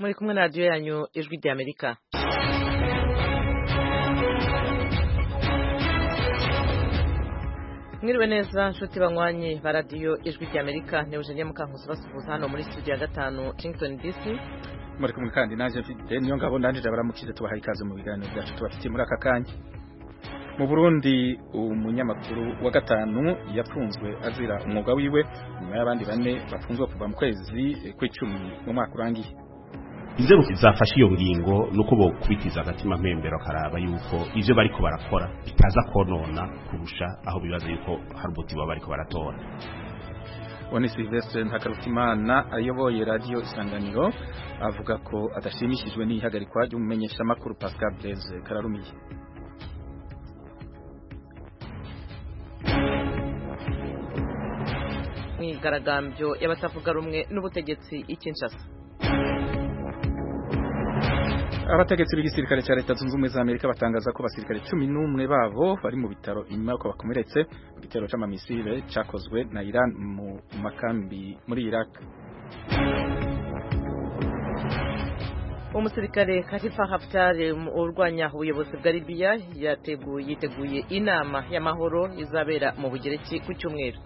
muri kumwe na radio yanyu ijwi rya Amerika. Mwiriwe neza nshuti banywanyi ba radio ijwi rya Amerika, ne Eugenie Mukankusi basuhuza hano muri studio ya 5 Washington DC. Muri kumwe kandi naje mfite niyo ngabo ndanje baramukije tubaha ikaze mu biganiro byacu tubafitiye muri aka kanya. Mu Burundi umunyamakuru wa gatanu yapfunzwe azira umwuga wiwe nyuma y'abandi bane bafunzwe kuva mu kwezi kw'icumi mu mwaka urangiye. Inzego zafashe iyo ngingo nuko bo kubitiza agatima mpembero karaba yuko ivyo bariko barakora bitaza konona kurusha aho bibaza yuko hari umuti waba bariko baratora. Oni Sylvestre Ntakarutimana ayoboye radio Isanganiro avuga ko adashimishijwe n'ihagarikwa ry'umumenyesha makuru Pascal Blaise Kararumiye. Mwigaragambyo y'abatavuga rumwe n'ubutegetsi ikinshasa. Abategetsi b'igisirikare cya Leta Zunze Ubumwe za Amerika batangaza ko basirikare 11 babo bari mu bitaro inyuma y'uko bakomeretse mu gitero c'amamisile cakozwe na Iran mu makambi muri Iraq. Umusirikare Khalifa Haftar urwanya ubuyobozi bwa Libya yiteguye inama y'amahoro izabera mu Bugereki ku cyumweru.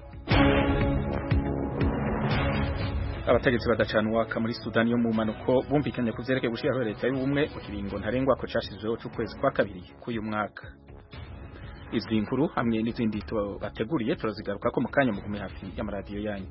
Abategetsi badacanwa muri Sudan yo mu manuko bumvikanye kuvyerekeye gushiraho leta y'ubumwe mu kiringo ntarengwa ko cashizweho c'ukwezi kwa kabiri k'uyu mwaka. Izi nkuru hamwe n'izindi bateguriye turazigaruka ko mu kanya mugume hafi y'amaradiyo yanyu.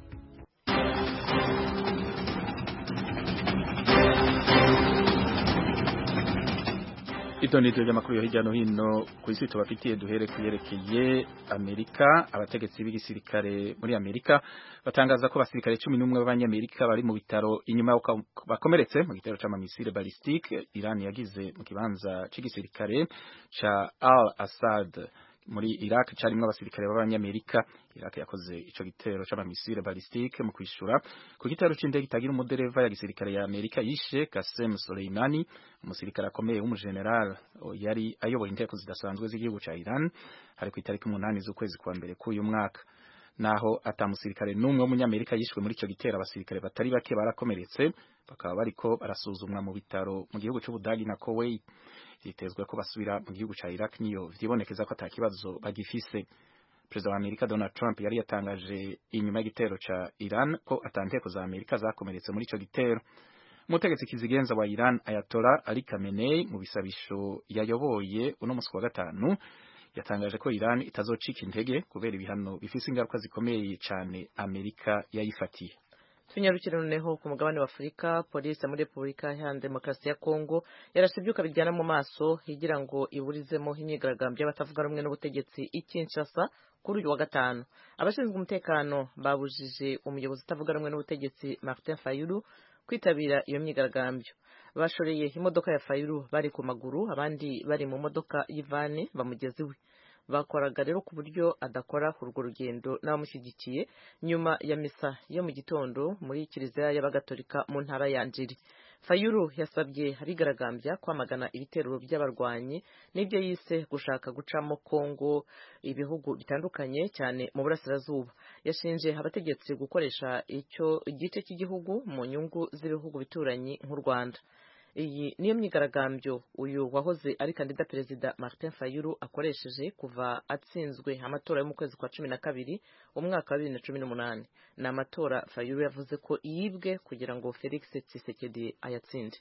Idonido y'amakuru yo hirya no hino ku isi tubafitiye duhere kuyerekeye Amerika. Abategetsi b'igisirikare muri Amerika batangaza ko basirikare 11 b'abanyamerika bari mu bitaro inyuma y'uko bakomeretse mu gitero c'amamisile ballistique Iran yagize mu kibanza c'igisirikare ca Al-Assad muri Iraq carimwe abasirikare b'abanyamerika. Iraq yakoze ico gitero c'amamisile ballistique mu kwishura ku gitero c'indege itagira umudereva ya gisirikare ya Amerika yishe Qasem Soleimani, umusirikare akomeye w'umugeneral yari ayoboye inteko zidasanzwe z'igihugu ca Iran, hari ku itariki 8 z'ukwezi kwa mbere k'uyu mwaka. Naho atamusirikare numwe w'umunyamerika yishwe muri ico gitero, abasirikare batari bake barakomeretse bakaba bariko barasuzumwa mu bitaro mu gihugu c'Ubudagi na Kuwait. Yitezwe ko basubira mu gihugu ca Iraq niyo vyibonekeza ko atakibazo bagifise. President wa Amerika Donald Trump yari yatangaje inyuma y'igitero ca Iran ko atanteko za Amerika zakomeretse muri ico gitero. Umutegetsi kizigenza wa Iran Ayatollah Ali Khamenei mu bisabisho yayoboye uno musi wa gatanu yatangaje ko Iran itazocika intege kubera ibihano bifise ingaruka zikomeye cyane Amerika yayifatiye. Tunyarukire noneho ku mugabane wa Afrika. Polisi muri Republika Iharanira Demokarasi ya Kongo yarashibyuka bijyana mu maso higira ngo iburizemo imyigaragambyo y'abatavuga rumwe n'ubutegetsi ikinshasa kuri uyu wa gatanu. Abashinzwe umutekano babujije umuyobozi utavuga rumwe n'ubutegetsi Martin Fayulu kwitabira iyo myigaragambyo. Bashoreye imodoka ya Fayulu bari ku maguru, abandi bari mu modoka y'ivani bamugeze iwe. Bakoraga rero ku buryo adakora urwo rugendo n'abamushyigikiye nyuma ya misa yo mu gitondo muri kiliziya y'abagatolika mu ntara ya Njiri. Fayulu yasabye abigaragambya kwamagana ibitero by'abarwanyi n'ibyo yise gushaka gucamo Kongo ibihugu bitandukanye cyane mu burasirazuba. Yashinje abategetsi gukoresha icyo igice cy'igihugu mu nyungu z'ibihugu bituranyi nk'u Rwanda. Iyi niyo myigaragambyo uyu wahoze ari kandida perezida Martin Fayulu akoresheje kuva atsinzwe amatora yo mu kwezi kwa 12 umwaka wa 2018. Na amatora Fayulu yavuze ko yibwe kugira ngo Felix Tshisekedi ayatsinde.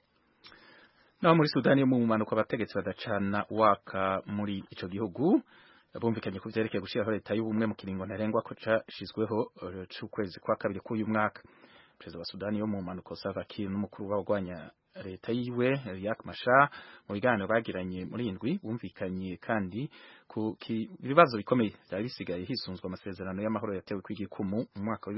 Naho muri Sudani yo mu manuko abategetsi badacana waka muri ico gihugu bumvikanye ku vyerekeye gushiraho leta y'ubumwe mu kiringo ntarengwa ko cashizweho c'ukwezi kwa kabiri k'uyu mwaka. Perezida wa Sudani yo mu manuko Salva Kiir n'umukuru w'abagwanya leta yiwe Riek Machar mu biganiro bagiranye muri indwi bumvikanye kandi ku bibazo bikomeye byari bisigaye hisunzwe amasezerano y'amahoro yatewe kw'igikumu mu mwaka wa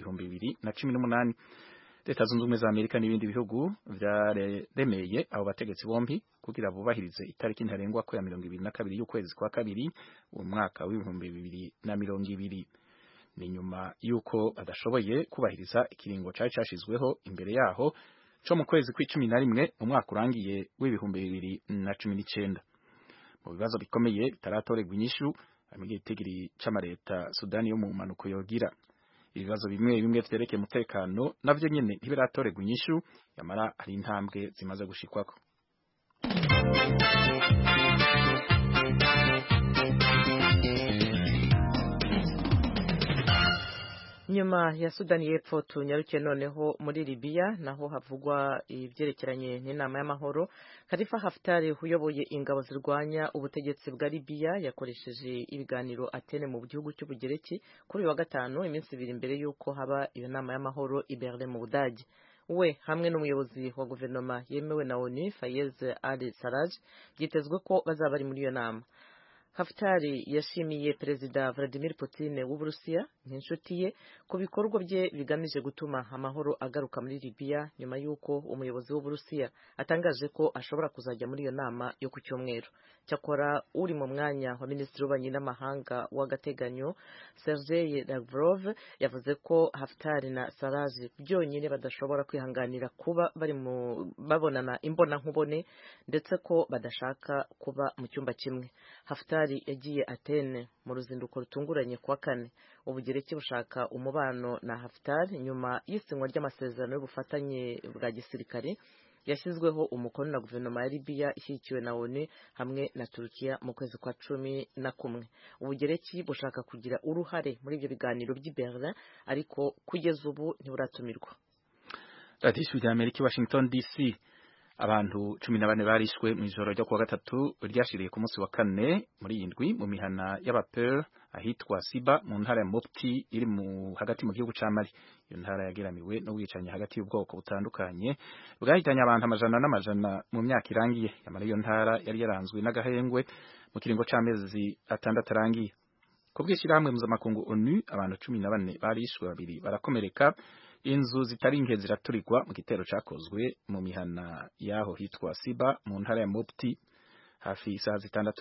2018. Leta Zunze Ubumwe za Amerika n'ibindi bihugu vyaremeye abo bategetsi bombi kugira bubahirize itariki ntarengwa ko ya 22 y'ukwezi kwa kabiri mu mwaka wa 2020. Ni nyuma yuko badashoboye kubahiriza ikiringo cari cashizweho imbere yaho co mu kwezi kwa 11 mu mwaka urangiye w'2019. Mu bibazo bikomeye bitaratorerwa inyishu mu gitigiri c'amareta Sudani yo mu manuko yogira. ibibazo bimwe bimwe vyerekeye umutekano navyo nyene ntibiratorerwa inyishu yamara hari intambwe zimaze gushikwako. Nyuma ya Sudani y'Epfo tunyarukiye noneho muri Libya naho havugwa ivyerekeranye n'inama y'amahoro. Khalifa Haftar uyoboye ingabo zirwanya ubutegetsi bwa Libya yakoresheje ibiganiro Atene mu gihugu cy'Ubugereki kuri wa gatanu iminsi ibiri imbere yuko haba iyo nama y'amahoro i Berlin mu Budage. We hamwe n'umuyobozi wa guverinoma yemewe na ONU Fayez al-Sarraj byitezwe ko bazaba ari muri iyo nama. Haftar yashimiye Perezida Vladimir Putin w'Uburusiya nk'inshuti ye ku bikorwa bye bigamije gutuma amahoro agaruka muri Libya nyuma y'uko umuyobozi w'Uburusiya atangaje ko ashobora kuzajya muri iyo nama yo ku cyumweru. Cyakora uri mu mwanya wa Minisitiri w'Ububanyi n'Amahanga w'agateganyo Sergei Lavrov yavuze ko Haftar na Sarraj byonyine badashobora kwihanganira kuba bari babonana imbona nkubone ndetse ko badashaka kuba mu cyumba kimwe. Haftar yagiye Atene mu ruzinduko rutunguranye kwa kane. Ubugereki bushaka umubano na Haftar nyuma y'isinywa ry'amasezerano y'ubufatanye bwa gisirikare yashyizweho umukono na guverinoma ya Libya ishyigikiwe na ONU hamwe na Turkiya mu kwezi kwa 11. Ubugereki bushaka kugira uruhare muri ibyo biganiro by'i Berlin ariko kugeza ubu ntiburatumirwa. Radio y'Amerika Washington DC. Abantu 14 barishwe mu ijoro ryo kuwa gatatu ryashiriye ku munsi wa kane muri indwi mu mihana y'Abapeur ahitwa Siba mu ntara ya Mopti iri mu hagati mu gihugu ca Mali. Iyo ntara yageramiwe no wicanye hagati y'ubwoko butandukanye bwahitanye abantu amajana n'amajana mu myaka irangiye. Yamara iyo ntara yari yaranzwe n'agahengwe mu kiringo c'amezi 6 arangiye. Kubwishirahamwe mpuzamakungu ONU abantu 14 barishwe, babiri barakomereka. Inzu zitari nke ziraturirwa mu gitero cakozwe mu mihana yaho hitwa Siba mu ntara ya Mopti hafi isaha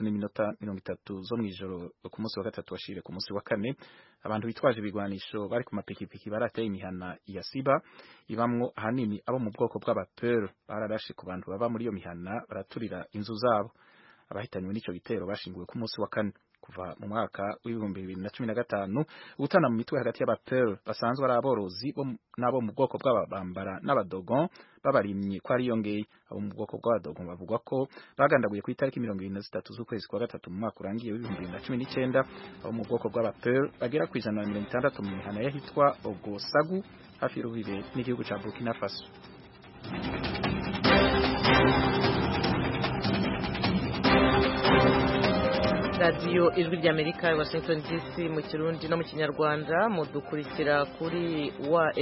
6:30 zo mwijoro ku munsi wa gatatu washire ku munsi wa kane. Abantu bitwaje ibigwanisho bari ku mapikipiki barateye imihana ya Siba ibamwo ahanini abo mu bwoko bw'Abapeur bararashe ku bantu baba muri iyo mihana baraturira inzu zabo. Abahitanywe n'ico gitero bashinguwe ku munsi wa kane. Kuva mu mwaka w'2015 ubutana mu mitwe hagati y'Abapeur basanzwe ari aborozi nabo mu bwoko bw'Ababambara n'Abadogon babarimye ko ari yongeye. Abo mu bwoko bw'Abadogon bavugwa ko bagandaguye ku itariki 23 z'ukwezi kwa gatatu mu mwaka urangiye w'2019. Abo mu bwoko bw'Abapeur bagera ku 160 mu mihana yahitwa Ogosagu hafi y'urubibe n'igihugu ca Burkina Faso. Radio Ijwi ry'Amerika Washington DC mu Kirundi no mu Kinyarwanda mudukurikira kuri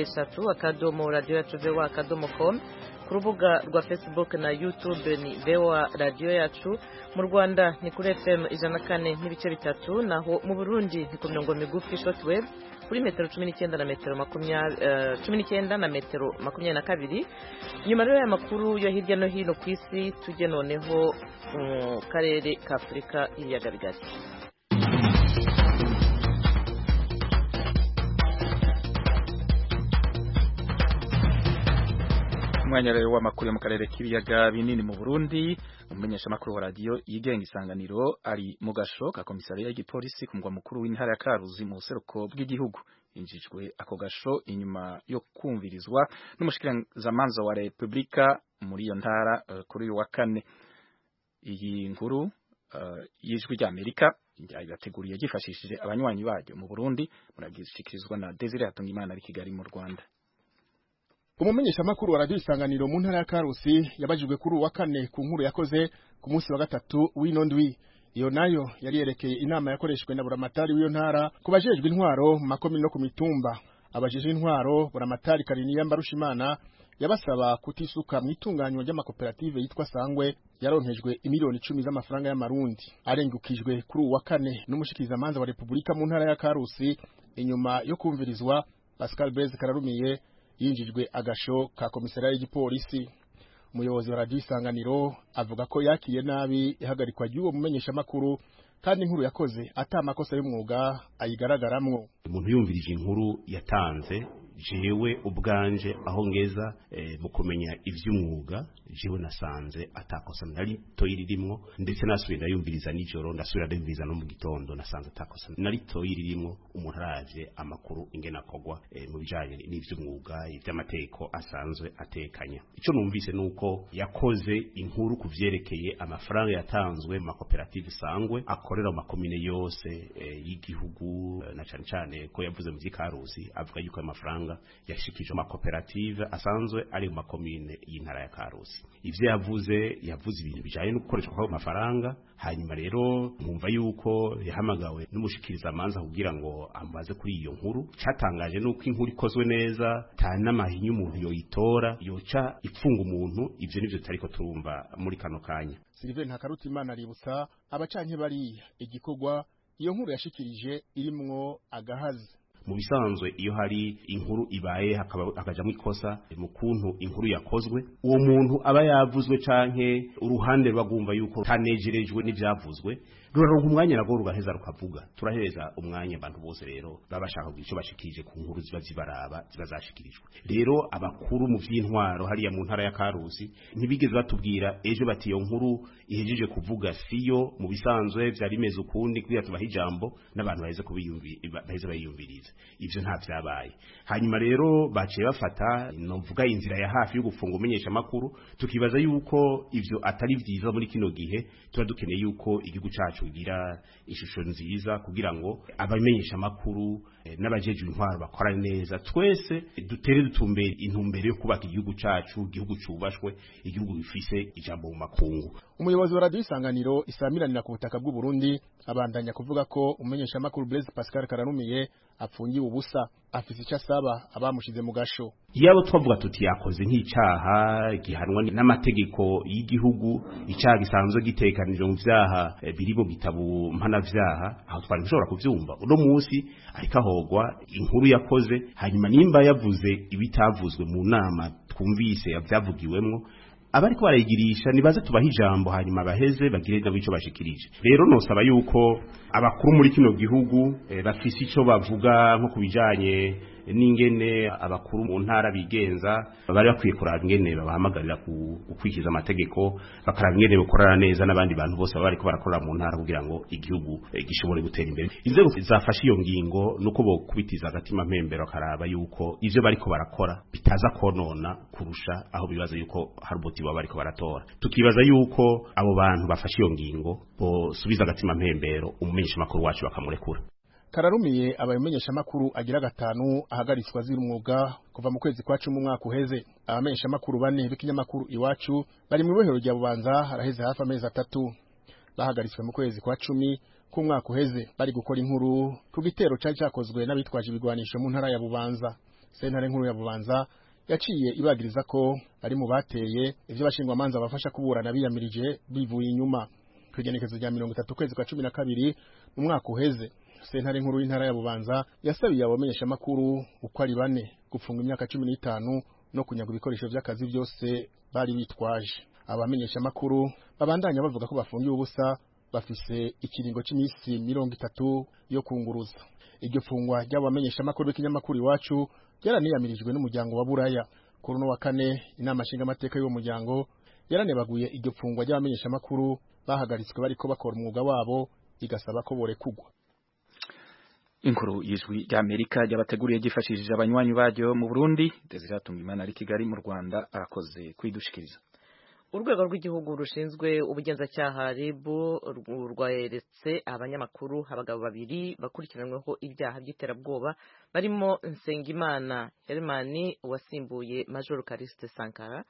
wa@radio-yacu.com ku rubuga rwa Facebook na YouTube ni VOA Radio Yacu. Mu Rwanda ni kuri FM 104.3 naho mu Burundi ni ku mirongo migufi shortwave kuri metero 19 na metero 22. Nyuma rero y'amakuru yo hirya no hino ku isi tujye noneho mu karere ka Afurika ibiyaga bigari. Umwanya rero w'amakuru yo mu karere k'ibiyaga binini mu Burundi, umumenyesha makuru wa radio yigenga Isanganiro ari mu gasho ka komisariya y'igipolisi ku mugwa mukuru w'intara ya Karuzi mu buseruko bw'igihugu. Injijwe ako gasho inyuma yo kumvirizwa n'umushikirizamanza wa Republika muri iyo ntara kuri uyu wa kane. Iyi nkuru y'Ijwi ry'Amerika yateguriye gifashishije abanywanyi baryo mu Burundi, muragishikirizwa na Desire Hatungimana ari Kigali mu Rwanda. Umumenyesha makuru wa Radio Isanganiro mu ntara ya Karusi yabajijwe kuri uwa kane ku nkuru yakoze ku munsi wa gatatu w'inondwi. Iyo nayo yari yerekeye inama yakoreshwe na buramatari w'iyo ntara kubajejwe intwaro mu makomine no ku mitumba. Abajejwe intwaro buramatari Kariniya Mbarushimana yabasaba kutisuka mu itunganywa ry'amakoperative yitwa Sangwe yaronkejwe imiliyoni 10 z'amafaranga y'amarundi. Arengukijwe kuri uwa kane n'umushikirizamanza wa Republika mu ntara ya Karusi inyuma yo kumvirizwa. Pascal Blaise Kararumiye yinjijwe agasho ka komisariya y'igipolisi. Umuyobozi wa Radio Isanganiro avuga ko yakiriye nabi ihagarikwa ry'uwo mumenyesha makuru kandi inkuru yakoze atamakosa y'umwuga ayigaragaramwo. Umuntu yumvirije inkuru yatanze jewe ubwanje aho ngeza mu kumenya ivy'umwuga jewe nasanze atakosa nari toyirimwo ndetse nasubira yumviriza nijoro ndasubira ndumviriza no mu gitondo nasanze atakosa nari toyirimwo umuntu aravye amakuru ingena akogwa mu bijanye n'ivy'umwuga ivy'amateko asanzwe atekanya ico numvise nuko yakoze inkuru kuvyerekeye amafaranga yatanzwe mu makoperative sangwe akorera mu makomine yose y'igihugu na cyane cyane ko yavuze mu vy'Ikarusi avuga yuko amafaranga yashikije amakoperative asanzwe ari mu makomine y'intara ya Karusi ivyo yavuze ibintu bijanye no gukoresha kwa mafaranga hanyuma rero mwumva yuko yahamagawe n'umushikiriza amanza kugira ngo ambaze kuri iyo nkuru cyatangaje nuko inkuru ikozwe neza tana mahinyu umuntu yoyitora yoca ipfunga umuntu ivyo nivyo tariko turumva muri kano kanya Sylvain Ntakarutimana aributsa abacanke bari igikorwa iyo nkuru yashikirije irimwo agahazi mu bisanzwe iyo hari inkuru ibaye hakajamwe ikosa mu kuntu inkuru yakozwe uwo muntu aba yavuzwe canke uruhande rwagumva yuko tanejerejwe n'ivyavuzwe ruraronka umwanya nago rugaheza rukavuga turaheza umwanya abantu bose rero babashaka kugira ico bashikirije ku nkuru ziba zibaraba ziba zashikirijwe rero abakuru mu vy'intwaro hariya mu ntara ya Karusi ntibigeze batubwira ejo bati iyo nkuru ihejeje kuvuga siyo mu bisanzwe vyari meze ukundi kugira tubaha ijambo n'abantu baheze bayiyumviriza ivyo nta vyabaye hanyuma rero baciye bafata novuga inzira ya hafi yo gufunga umenyesha makuru tukibaza yuko ivyo atari vyiza muri kino gihe tuba dukeneye yuko igihugu cacu kugira ishusho nziza kugira ngo abamenyesha makuru n'abajeje intwaro bakora neza twese dutere dutumbere intumbere yo kubaka igihugu cacu igihugu cubashwe igihugu gifise ijambo mu makungu umuyobozi wa radio Isanganiro isamiranira ku butaka bw'u Burundi abandanya kuvuga ko umenyesha makuru Blaise Pascal Karanumiye apfungiye ubusa afise icyo asaba abamushize mu gasho yabo twavuga tuti yakoze nk'icyaha gihanwa n'amategeko y'igihugu icyaha gisanzwe gitekanije mu vyaha biri mu gitabo mpanavyaha aho twari dushobora kuvyumva uno munsi ariko ahogwa inkuru yakoze hanyuma nimba yavuze ibitavuzwe mu nama twumvise yavyavugiwemwo abariko barayigirisha nibaze tubaha ijambo hanyuma baheze bagire nabo ico bashikirije rero nosaba yuko abakuru muri kino gihugu bafise ico bavuga nko kubijanye n'ingene abakuru mu ntara bigenza bari bakwiye kuraba ingene babahamagarira gukwikiza amategeko bakaraba ingene bakorana neza n'abandi bantu bose bariko barakorera mu ntara kugira ngo igihugu gishobore gutera imbere inzego zafashe iyo ngingo nuko bo kubitiza agatima mpembero akaraba yuko ivyo bariko barakora bitaza konona kurusha aho bibaza yuko hari ubuti baba bariko baratora tukibaza yuko abo bantu bafashe iyo ngingo bo subiza agatima mpembero umumenyesha makuru wacu bakamurekura Kararumiye abamenyesha makuru agira gatanu ahagaritswa ziri umwuga kuva mu kwezi kwa 10 umwaka uheze abamenyesha makuru bane b'ikinyamakuru iwacu bari mu bohero rya Bubanza haraheze hafi amezi 3 bahagaritswe mu kwezi kwa 10 ku mwaka uheze bari gukora inkuru ku gitero cyakozwe n'abitwaje ibigwanisho mu ntara ya Bubanza sentare nkuru ya Bubanza yaciye ibagiriza ko bari mu bateye ivyo bashingwa manza bafasha kuburana biyamirije bivuye inyuma kwigenekezo rya 30 kwezi kwa 12 mu mwaka uheze sentare nkuru y'intara ya Bubanza yasabiye abamenyesha makuru uko ari bane gufunga imyaka 15 no kunyaga ibikoresho by'akazi byose bari bitwaje abamenyesha makuru babandanya bavuga ko bafungiye ubusa bafise ikiringo c'imisi 30 yo kunguruza iryo fungwa ry'abamenyesha makuru b'ikinyamakuru iwacu yaraniyamirijwe n'umuryango wa Buraya kuri no wa kane inama nshinga amateka y'uwo muryango yaranebaguye iryo fungwa ry'abamenyesha makuru bahagaritswe bariko bakora umwuga wabo igasaba ko borekugwa Inkuru y'ijwi ry'Amerika ryabateguriye gifashishije abanywanyi baryo mu Burundi Desiratunga Imana ari Kigali mu Rwanda arakoze kwidushikiriza Urwego rw'igihugu rushinzwe ubugenzacyaha RIB rwaeretse abanyamakuru abagabo babiri bakurikiranyweho ibyaha by'iterabwoba barimo Nsengimana Hermani wasimbuye Major Kariste Sankara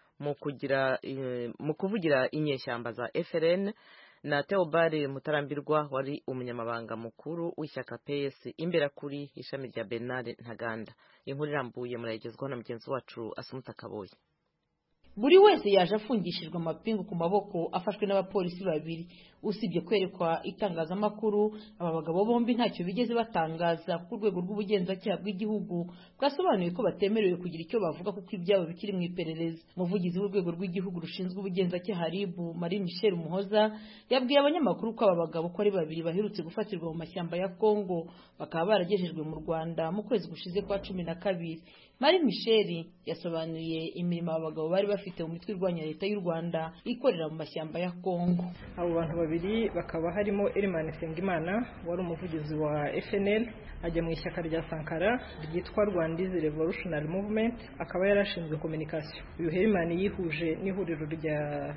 mu kuvugira inyeshyamba za FRN na Theobald Mutarambirwa wari umunyamabanga mukuru w'ishyaka PS imbera kuri ishami rya Bernard Ntaganda inkuru irambuye murayigezwaho na mugenzi wacu Asumuta Kaboyi buri wese yaje afungishijwe amapingu ku maboko afashwe n'abapolisi babiri. Usibye kwerekwa itangazamakuru, aba bagabo bombi ntacyo bigeze batangaza kuko urwego rw'ubugenzacyaha bw'igihugu bwasobanuye ko batemerewe kugira icyo bavuga kuko ibyabo bikiri mu iperereza. Umuvugizi w'urwego rw'igihugu rushinzwe ubugenzacyaha RIB Marie Michel Muhoza yabwiye abanyamakuru ko aba bagabo ko ari babiri baherutse gufatirwa mu mashyamba ya Kongo bakaba baragejejwe mu Rwanda mu kwezi gushize kwa 12. Marie Michel yasobanuye imirimo aba bagabo bari bafite mu mitwe irwanya leta y'u Rwanda ikorera mu mashyamba ya Kongo. Abo bantu babiri bakaba harimo Elimane Sengimana wari umuvugizi wa FNL ajya mu ishyaka rya Sankara ryitwa Rwandizi Revolutionary Movement, akaba yarashinzwe communication. Uyu Elimane yihuje n'ihuriro rya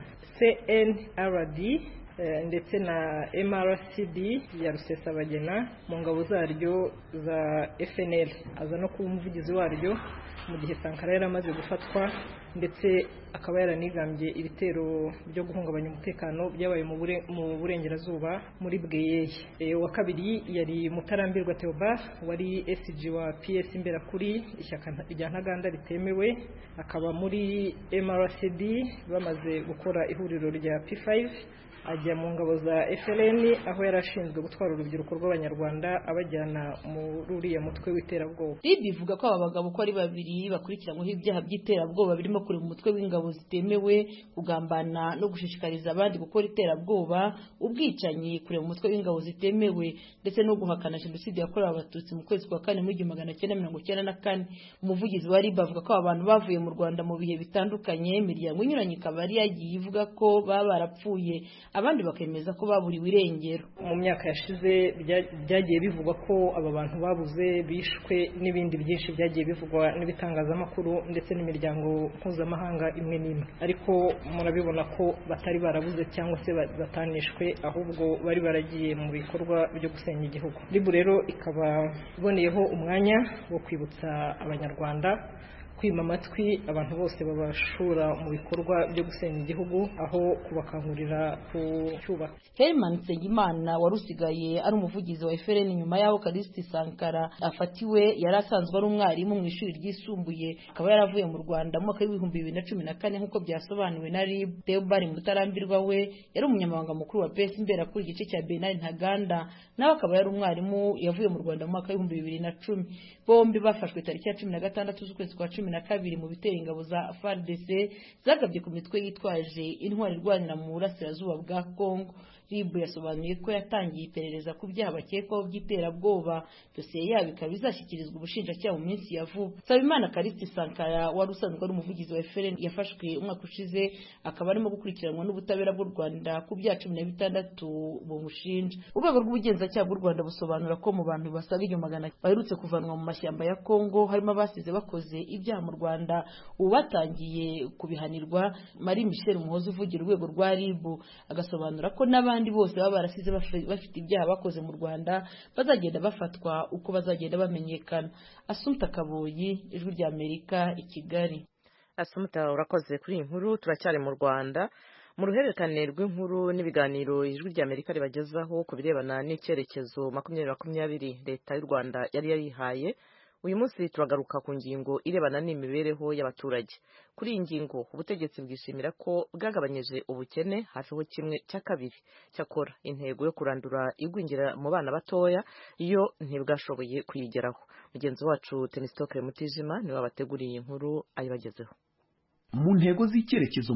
CNRD ndetse na MRCD ya Rusesabagina mu ngabo zaryo za FNL, aza no kuba umuvugizi waryo mu gihe Sankara yaramaze gufatwa, ndetse akaba yaranigambye ibitero byo guhungabanya umutekano byabaye mu burengerazuba muri Bweyeye. Wa kabiri yari Mutarambirwa Theobald wari SG wa PS Imberakuri, ishyaka rya Ntaganda ritemewe, akaba muri MRCD bamaze gukora ihuriro rya P5, ajya mu ngabo za FLN aho yarashinzwe gutwara urubyiruko rw'abanyarwanda abajyana mu ruriya mutwe w'iterabwoba. RIB ivuga ko aba bagabo ko ari babiri bakurikiranyweho ibyaha by'iterabwoba birimo kureba umutwe w'ingabo zitemewe, kugambana no gushishikariza abandi gukora iterabwoba, ubwicanyi, kureba umutwe w'ingabo zitemewe ndetse no guhakana jenoside yakorewe abatutsi mu kwezi kwa 4 mu 1994. Umuvugizi wa RIB avuga ko abantu bavuye mu Rwanda mu bihe bitandukanye, imiryango inyuranye ikaba ari yagiye ivuga ko baba barapfuye, abandi bakemeza ko baburiwe irengero. Mu myaka yashize byagiye bivugwa ko aba bantu babuze, bishwe, n'ibindi byinshi byagiye bivugwa n'ibitangazamakuru ndetse n'imiryango mpuzamahanga imwe n'imwe, ariko murabibona ko batari barabuze cyangwa se batanishwe, ahubwo bari baragiye mu bikorwa byo gusenya igihugu. RIB rero ikaba iboneyeho umwanya wo kwibutsa abanyarwanda kwima amatwi abantu bose babashura mu bikorwa byo gusenya igihugu, aho kubakangurira kucyubaka. Elimane Sengimana wari usigaye ari umuvugizi wa FLN nyuma yaho Callixte Sankara afatiwe, yari asanzwe ari umwarimu mu ishuri ryisumbuye, akaba yaravuye mu Rwanda mu mwaka w'ibihumbi 2014 nk'uko byasobanuwe na RIB. Theobald Mutarambirwa we yari umunyamabanga mukuru wa PS Imberakuri igice cya Bernard Ntaganda, nawe akaba yari umwarimu yavuye mu Rwanda mu mwaka w'ibihumbi 2010. Bombi bafashwe tariki ya 16 z'ukwezi kwa 12 mu bitero ingabo za FARDC zagabye ku mitwe yitwaje intwari irwanira mu burasirazuba bwa Kongo. RIB yasobanuye ko yatangiye iperereza ku byaha bakekwaho by'iterabwoba, dosiye yabo ikaba izashyikirizwa ubushinjacyaha mu minsi ya vuba. Nsabimana Callixte Sankara wari usanzwe ari umuvugizi wa FLN yafashwe umwaka ushize, akaba arimo gukurikiranwa n'ubutabera bw'u Rwanda ku byaha 16 bumushinja. Urwego rw'ubugenzacyaha bw'u Rwanda busobanura ko mu bantu basaga 100 baherutse kuvanwa mu mashyamba ya Kongo harimo abasize bakoze ibyaha mu Rwanda, ubu batangiye kubihanirwa. Marie Michel Muhoza uvugira urwego rwa RIB agasobanura ko n'abandi bose baba barasize bafite ibyaha bakoze mu Rwanda bazagenda bafatwa uko bazagenda bamenyekana. Assumpta Kaboyi, Ijwi rya Amerika, i Kigali. Assumpta, urakoze kuri iyi nkuru. Turacyari mu Rwanda mu ruhererekane rw'inkuru n'ibiganiro Ijwi rya Amerika ribagezaho ku birebana n'icyerekezo 2020 leta y'u Rwanda yari yarihaye. Uyu munsi turagaruka ku ngingo irebana n'imibereho y'abaturage. Kuri iyi ngingo ubutegetsi bwishimira ko bwagabanyije ubukene hafiho 1/2. Cyakora intego yo kurandura igwingira mu bana batoya iyo ntibwashoboye kuyigeraho. Mugenzi wacu Temistocle Mutijima niwe wabateguriye inkuru ayibagezeho. Mu ntego z'icyerekezo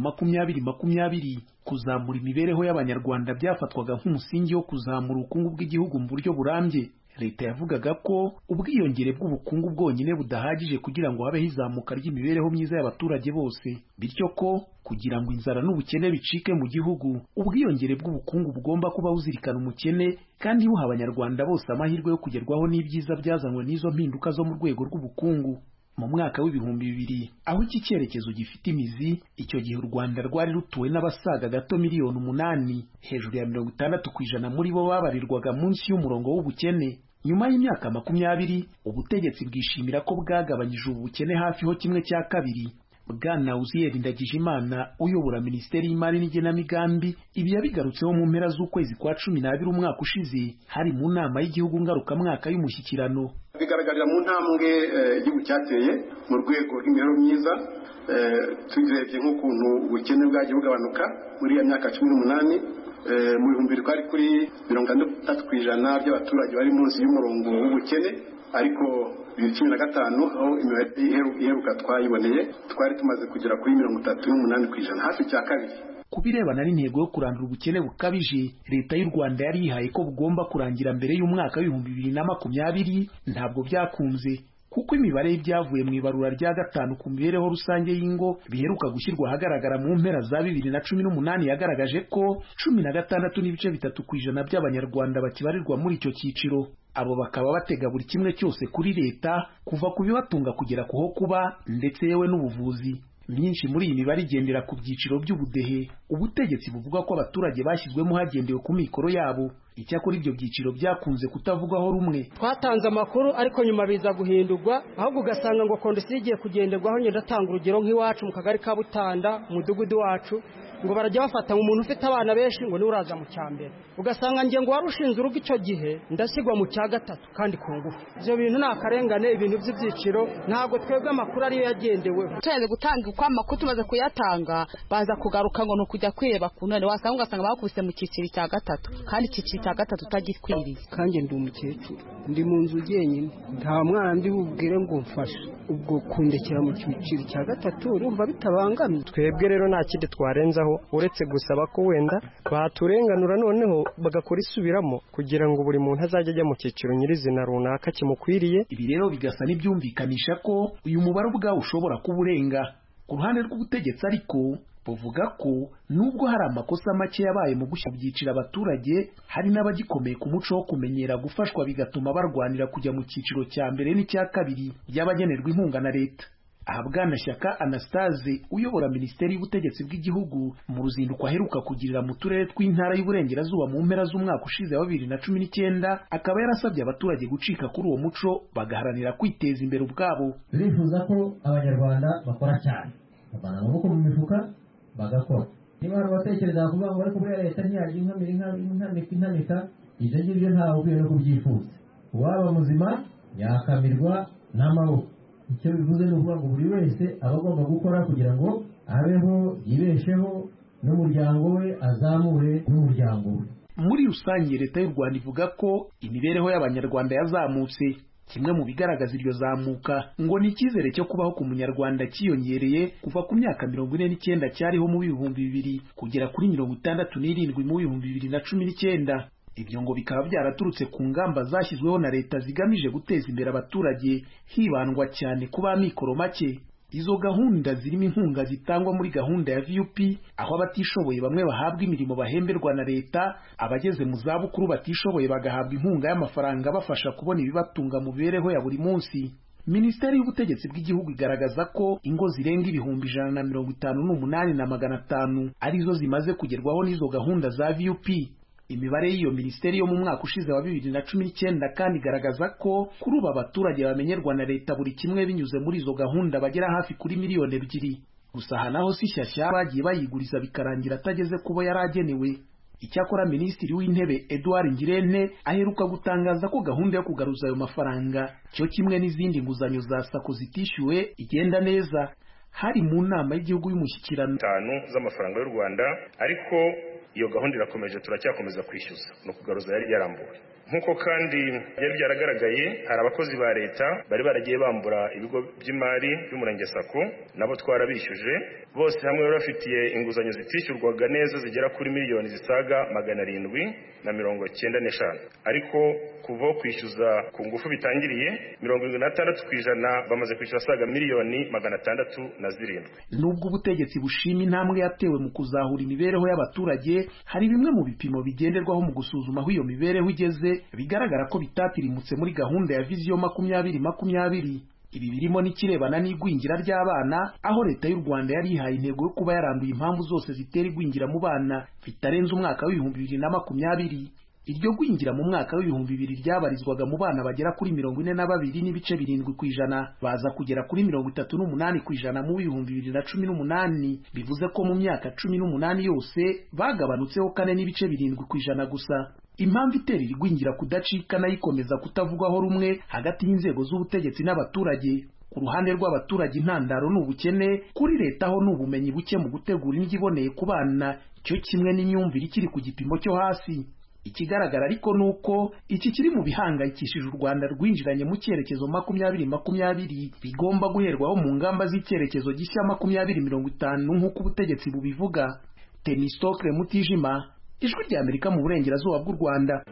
2020 kuzamura imibereho y'abanyarwanda byafatwaga nk'umusingi wo kuzamura ubukungu bw'igihugu mu buryo burambye. Leta yavugaga ko ubwiyongere bw'ubukungu bwonyine budahagije kugira ngo habeho izamuka ry'imibereho myiza y'abaturage bose, bityo ko kugira ngo inzara n'ubukene bicike mu gihugu ubwiyongere bw'ubukungu bugomba kuba buzirikana umukene kandi buha abanyarwanda bose amahirwe yo kugerwaho n'ibyiza byazanywe n'izo mpinduka zo mu rwego rw'ubukungu. Mu mwaka w'ibihumbi 2000 aho iki cyerekezo gifite imizi, icyo gihe u Rwanda rwari rutuwe n'abasaga gato miliyoni 8, hejuru ya 60% muri bo babarirwaga munsi y'umurongo w'ubukene. Nyuma y'imyaka 20 ubutegetsi bwishimira ko bwagabanyije ubukene hafiho 1/2. Bwana Uzziel Ndagijimana uyobora Minisiteri y'Imari n'Igenamigambi ibi yabigarutseho mu mpera z'ukwezi kwa 12 umwaka ushize hari mu nama y'igihugu ngarukamwaka y'umushyikirano. bigaragarira mu ntambwe igihugu cyateye mu rwego rw'imibereho myiza. Tugirebye nk'ukuntu ubukene bwagiye bugabanuka muri ya myaka 18 mu bihumbi twari kuri 63% by'abaturage bari munsi y'umurongo w'ubukene, ariko 2015 aho imibare iheruka twayiboneye twari tumaze kugera kuri 38%, hafi cya kabiri. Kubirebana n'intego yo kurandura ubukene bukabije, leta y'u Rwanda yari yihaye ko bugomba kurangira mbere y'umwaka wa 2020, ntabwo byakunze kuko imibare y'ibyavuye mu ibarura rya gatanu ku mibereho rusange y'ingo biheruka gushyirwa ahagaragara mu mpera za 2018 yagaragaje ko 16.3% by'abanyarwanda bakibarirwa muri icyo cyiciro. Abo bakaba batega buri kimwe cyose kuri leta, kuva ku bibatunga kugera kuho kuba ndetse yewe n'ubuvuzi. Myinshi muri iyi mibare igendera ku byiciro by'ubudehe. Ubutegetsi buvuga ko abaturage bashyizwemo hagendewe ku mikoro yabo. Icyakora ibyo byiciro byakunze kutavugwaho rumwe. Twatanze amakuru ariko nyuma biza guhindurwa, ahubwo ugasanga ngo kondisiyo igiye kugenderwaho. Nyine ndatanga urugero nk'iwacu mu kagari ka Butanda, umudugudu wacu, ngo barajya bafata umuntu ufite abana benshi ngo ni uraza mu cyambere, ugasanga nge ngo warushinze urugo icyo gihe ndashyirwa mu cya gatatu kandi ku ngufu. Ibyo bintu ni akarengane, ibintu by'ibyiciro ntabwo twebwe amakuru ariyo yagendeweho. Tumaze gutanga uko amakuru tumaze kuyatanga, baza kugaruka ngo ni ukujya kwireba ku none, wasanga ugasanga bakubise mu cyiciro cya gatatu kandi icyiciro cya gatatu utagikwiriye. Kandi ndi umukecuru, ndi mu nzu jyenyine, nta mwana ndi bubwire ngo mfashe, ubwo kundekera mu cyiciro cya gatatu urumva bitabangamye. Twebwe rero nta kindi twarenzaho uretse gusaba ko wenda baturenganura noneho bagakora isubiramo kugira ngo buri muntu azajye ajya mu cyiciro nyirizina runaka kimukwiriye. Ibi rero bigasa n'ibyumvikanisha ko uyu mubare ubwawo ushobora kuba urenga. Ku ruhande rw'ubutegetsi ariko buvuga ko nubwo hari amakosa make yabaye mu gushyira byicira abaturage, hari n'abagikomeye ku muco wo kumenyera gufashwa bigatuma barwanira kujya mu cyiciro cya mbere n'icya kabiri y'abagenerwa inkunga na leta. Aha Bwana Shyaka Anastase uyobora Minisiteri y'Ubutegetsi bw'Igihugu mu ruzinduko aheruka kugirira mu turere tw'intara y'Uburengerazuba mu mpera z'umwaka ushize wa 2019, akaba yarasabye abaturage gucika kuri uwo muco bagaharanira kwiteza imbere ubwabo. Turifuza ko abanyarwanda bakora cyane, bavana amaboko mu mifuka bagakora. Niba hari abatekereza kuvuga ngo ariko buriya leta ntiyarya intamika, ibyo ngibyo ntawe ukwiye no kubyifuza. Uwaba muzima yakamirwa n'amaboko. Icyo bivuze ni ukuvuga ngo buri wese aba agomba gukora kugira ngo abeho, yibesheho, n'umuryango we azamure n'umuryango we. Muri rusange leta y'u Rwanda ivuga ko imibereho y'abanyarwanda yazamutse. Kimwe mu bigaragaza iryo zamuka ngo ni icyizere cyo kubaho ku munyarwanda cyiyongereye kuva ku myaka 49 cyariho mu 2000 kugera kuri 67 mu 2019. Ibyo ngo bikaba byaraturutse ku ngamba zashyizweho na leta zigamije guteza imbere abaturage, hibandwa cyane ku b'amikoro make. Izo gahunda zirimo inkunga zitangwa muri gahunda ya VUP, aho abatishoboye bamwe bahabwa imirimo bahemberwa na leta, abageze mu zabukuru batishoboye bagahabwa inkunga y'amafaranga bafasha kubona ibibatunga mu mibereho ya buri munsi. Minisiteri y'Ubutegetsi bw'Igihugu igaragaza ko ingo zirenga 158,500 arizo zimaze kugerwaho n'izo gahunda za VUP. Imibare y'iyo minisiteri yo mu mwaka ushize wa 2019 kandi igaragaza ko kuri ubu abaturage bamenyerwa na leta buri kimwe binyuze muri izo gahunda bagera hafi kuri 2 miliyoni. Gusa aha naho si shyashya bagiye bayiguriza bikarangira atageze kubo yaragenewe. Icyakora Minisitiri w'Intebe Edouard Ngirente aheruka gutangaza ko gahunda yo kugaruza ayo mafaranga cyo kimwe n'izindi nguzanyo za SACCO zitishyuwe igenda neza. Hari mu nama y'igihugu y'umushyikirano 5 z'amafaranga y'u Rwanda, ariko iyo gahunda irakomeje, turacyakomeza kwishyuza no kugaruza yari yarambuwe. Nkuko kandi yari byaragaragaye, hari abakozi ba leta bari baragiye bambura ibigo by'imari by'umurenge SACCO, nabo twarabishyuje. Bose hamwe bafitiye inguzanyo zitishyurwaga neza zigera kuri miliyoni zisaga 795. Ariko kuva kwishyuza ku ngufu bitangiriye 76% bamaze kwishyura saga miliyoni 607. Nubwo ubutegetsi bushima intambwe yatewe mu kuzahura imibereho y'abaturage, hari bimwe mu bipimo bigenderwaho mu gusuzuma aho iyo mibereho igeze bigaragara ko bitatirimutse muri gahunda ya Vision 2020. Ibi birimo n'ikirebana n'igwingira ry'abana, aho leta y'u Rwanda yari ihaye intego yo kuba yaranduye impamvu zose zitera igwingira mu bana bitarenze umwaka wa 2020. Iryo gwingira mu mwaka wa 2000 ryabarizwaga mu bana bagera kuri 42.7%, baza kugera kuri 38% mu 2018. Bivuze ko mu myaka 18 yose bagabanutseho 4.7% gusa. impamvu itera irigwingira kudacika nayo ikomeza kutavugwaho rumwe hagati y'inzego z'ubutegetsi n'abaturage. Ku ruhande rw'abaturage intandaro ni ubukene, kuri leta ho ni ubumenyi buke mu gutegura indyo iboneye ku bana, cyo kimwe n'imyumvire ikiri ku gipimo cyo hasi. Ikigaragara ariko ni uko iki kiri mu bihangayikishije u Rwanda rwinjiranye mu cyerekezo 2020 bigomba guherwaho mu ngamba z'icyerekezo gishya 2050 nk'uko ubutegetsi bubivuga. Temistokle Mutijima, Ijwi rya Amerika mu burengerazuba bw'u Rwanda.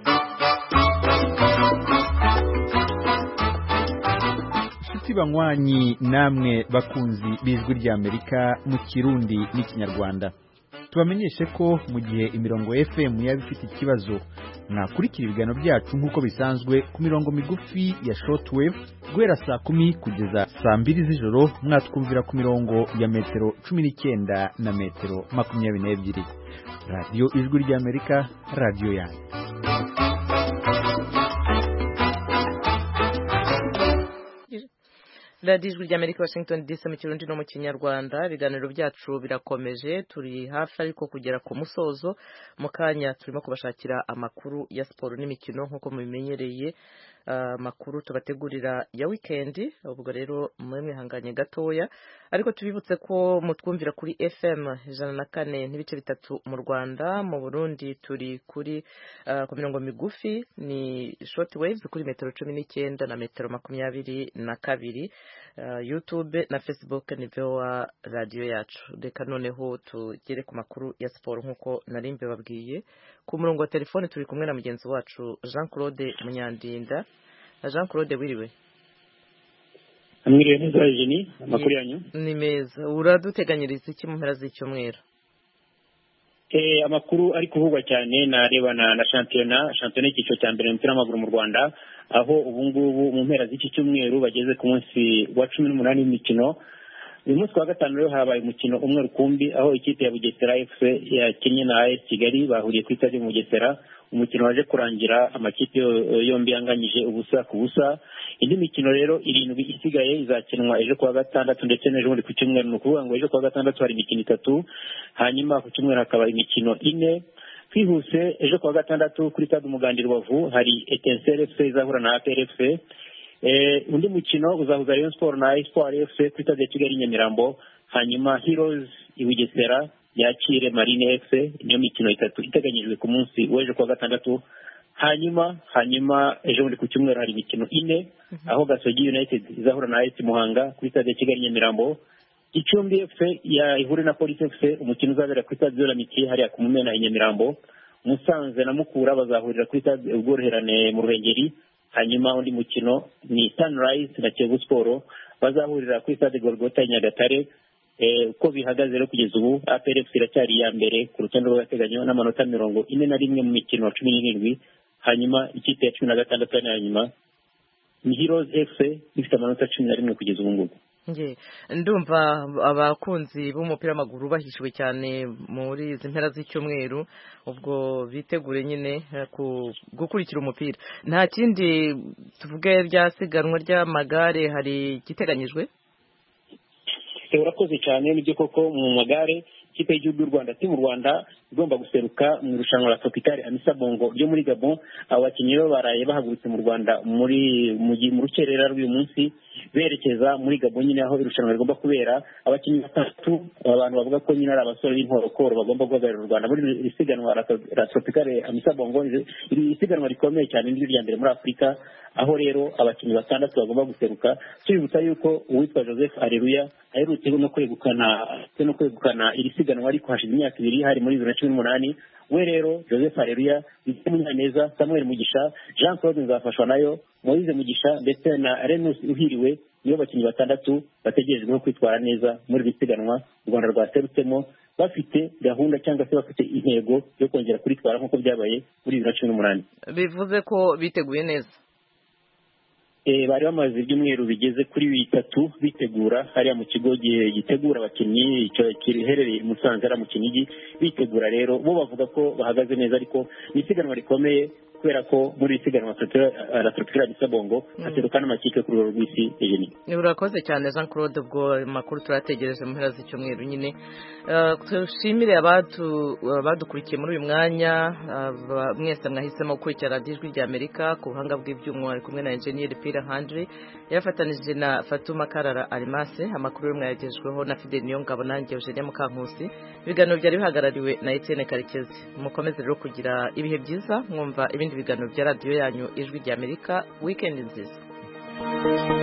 Banywanyi namwe bakunzi b'Ijwi rya Amerika mu Kirundi n'Ikinyarwanda, tubamenyeshe ko mu gihe imirongo FM yaba ifite ikibazo mwakurikira ibiganiro byacu nk'uko bisanzwe ku mirongo migufi ya shortwave guhera saa 10 kugeza saa 2 z'ijoro. Mwatwumvira ku mirongo ya metero 19 na metero 22. Radio Ijwi rya Amerika, radio yanyu. Radio Ijwi rya Amerika, Washington DC, mu Kirundi no mu Kinyarwanda. Ibiganiro byacu birakomeje, turi hafi ariko kugera ku musozo. Mu kanya turimo kubashakira amakuru ya siporo n'imikino nk'uko mubimenyereye, makuru tubategurira ya weekend. Ubwo rero mwihanganye gatoya, ariko tubibutse ko mutwumvira kuri FM 104 n'ibice bitatu mu Rwanda. Mu Burundi turi kuri ku mirongo migufi ni short waves kuri metero 19 na metero 22. YouTube na Facebook ni VOA radio yacu. Reka noneho tugere ku makuru ya siporo nk'uko narimbe babwiye. Ku murongo wa telefone turi kumwe na mugenzi wacu Jean Claude Munyandinda. Jean Claude, wiriwe? Amwiriwe neza Eugenie, amakuru yanyu? Ni meza. Uraduteganyiriza iki mu mpera z'icyumweru? Amakuru ari kuvugwa cyane narebana na shampiyona y'icyiciro cya mbere y'umupira w'amaguru mu Rwanda, aho ubu ngubu mu mpera z'iki cyumweru bageze ku munsi wa 18 w'imikino. Uyu munsi wa gatanu rero habaye umukino umwe rukumbi, aho ikipe ya Bugesera FC yakinnye na AS Kigali, bahuriye ku stade mu Bugesera. Umukino waje kurangira amakipe yombi yanganyije ubusa ku busa. Indi mikino rero 7 isigaye izakinwa ejo kwa gatandatu ndetse n'ejo muri ku cyumweru. Ni ukuvuga ngo ejo kwa gatandatu hari imikino 3, hanyuma ku cyumweru hakaba imikino 4. Twihuse, ejo kwa gatandatu kuri stade Umuganda Rubavu hari Etincelle FC izahura na APR FC. Undi mukino uzahuza Rayon Sport na Espoir FC kuri stade Kigali Nyamirambo. Hanyuma Heroes Ibugesera yakire Marine FC. Niyo mikino 3 iteganyijwe ku munsi w'ejo kwa gatandatu. Hanyuma ejo muri ku cyumweru hari imikino 4, aho Gasogi United izahura na AS Muhanga kuri stade Kigali Nyamirambo. Gicumbi FC yahure na Police FC, umukino uzabera kuri stade Zolamiki hariya ku Mumena i Nyamirambo. Musanze na Mukura bazahurira kuri stade Ubworoherane mu Ruhengeri. Hanyuma undi mukino ni Sunrise na Kiyovu Sport bazahurira kuri stade Golgota i Nyagatare. Uko bihagaze rero kugeza ubu APR FC iracyari ya mbere ku rutonde rw'agateganyo n'amanota 41 mu mikino 17. Hanyuma ikipe ya 16 ya nyuma ni Heroes FC ifite amanota 11 kugeza ubu ngubu. Ndumva abakunzi b'umupira w'amaguru bahishiwe cyane muri izi mpera z'icyumweru, ubwo bitegure nyine gukurikira umupira. Nta kindi tuvuge ryasiganwa ry'amagare hari giteganyijwe? Urakoze cyane, nibyo koko mu magare ikipe y'igihugu y'u Rwanda mu Rwanda igomba guseruka mu irushanwa la Tropicale Amissa Bongo ryo muri Gabon. Abakinnyi bo baraye bahagurutse mu Rwanda mu rukerera rw'uyu munsi berekeza muri Gabon nyine aho irushanwa rigomba kubera. Abakinnyi 3 abantu bavuga ko nyine ari abasore b'inkorokoro bagomba guhagararira u Rwanda muri isiganwa la Tropicale Amissa Bongo. Iri isiganwa rikomeye cyane n'iryo rya mbere muri Afurika, aho rero abakinnyi 6 bagomba guseruka. Twibutsa yuko uwitwa Joseph Areruya aherutse no kwegukana iri siganwa ariko hashize imyaka 2 hari muri 2018. We rero Joseph Areruya, Munyaneza, Samuel Mugisha, Jean Claude Nzafashwa nayo, Moise Mugisha ndetse na Renus Uhiriwe niyo bakinnyi 6 bategerejwe no kwitwara neza muri iri siganwa u Rwanda rwaserutsemo, bafite gahunda cyangwa se bafite intego yo kongera kuritwara nk'uko byabaye muri 2018. Bivuze ko biteguye neza. Bari bamaze ibyumweru bigeze kuri 3 bitegura hariya mu kigo gitegura abakinnyi icyo kiherereye Musanze ara mu Kinigi bitegura. Rero bo bavuga ko bahagaze neza, ariko ni isiganwa rikomeye kubera ko muri isiganwa la Tropicale de Sabongo haseruka n'amakipe ku rwego rw'isi Eugenie. Urakoze cyane Jean Claude, ubwo makuru turategereje mu mpera z'icyumweru nyine. Tushimire abadukurikiye muri uyu mwanya, mwese mwahisemo gukurikira radiyo Ijwi rya Amerika. Ku buhanga bw'ibyuma ari kumwe na Engineer Pira Handry, yafatanije na Fatuma Karara Arimase. Amakuru yo mwayagejweho na Fidel Niyongabo nanjye Eugenie Mukankusi. Ibiganiro byari bihagarariwe na Etienne Karekezi. Mukomeze rero kugira ibihe byiza, mwumva ibindi biganiro bya radiyo yanyu Ijwi rya Amerika. Weekend nziza.